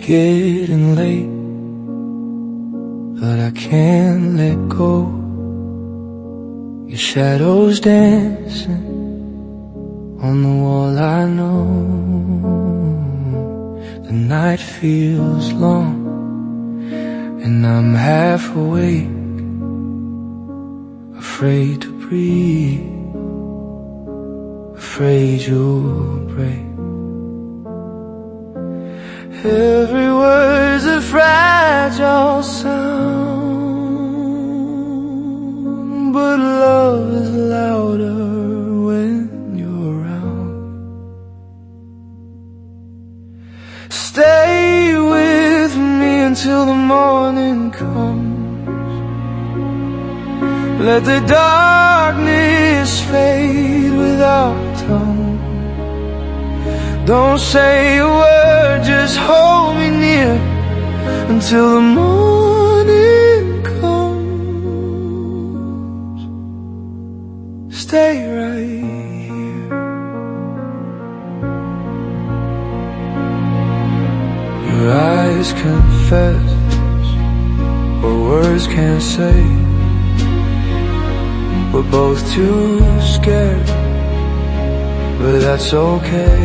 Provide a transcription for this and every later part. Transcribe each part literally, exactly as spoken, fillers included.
getting late, but I can't let go. Your shadow's dancing on the wall, I know. The night feels long and I'm half awake, afraid to breathe, afraid you'll break. Every word's a fragile sound, but love is louder when you're around. Stay with me until the morning comes. Let the darkness fade without tongue. Don't say a word, just hold me near until the morning comes. Stay right here. Your eyes confess what words can't say. We're both too scared, but that's okay.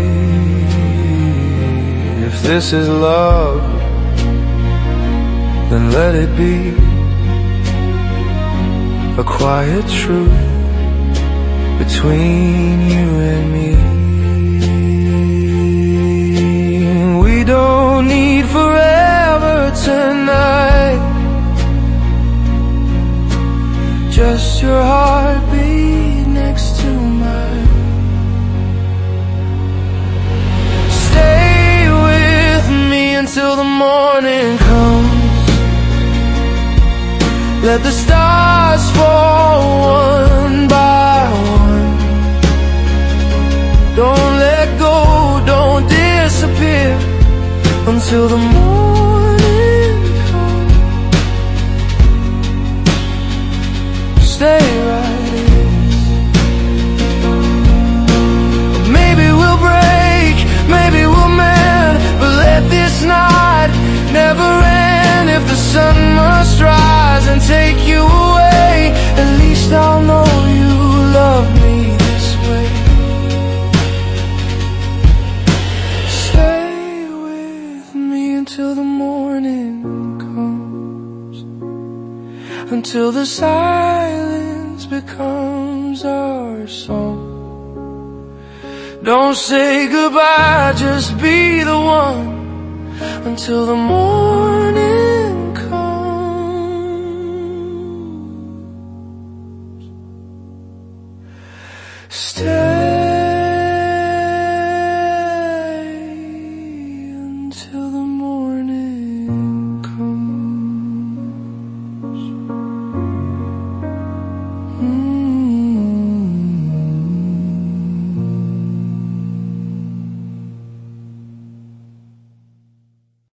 If this is love, then let it be a quiet truth between you and me. We don't need forever tonight, just your heartbeat next to mine. Until the morning comes, let the stars fall one by one. Don't let go, don't disappear until the morning comes. Stay right here. Maybe we'll break, maybe we'll mend, but let this night never end. If the sun must rise and take you away, at least I'll know you love me this way. Stay with me until the morning comes, until the silence becomes our song. Don't say goodbye, just be the one until the morning comes. Stay.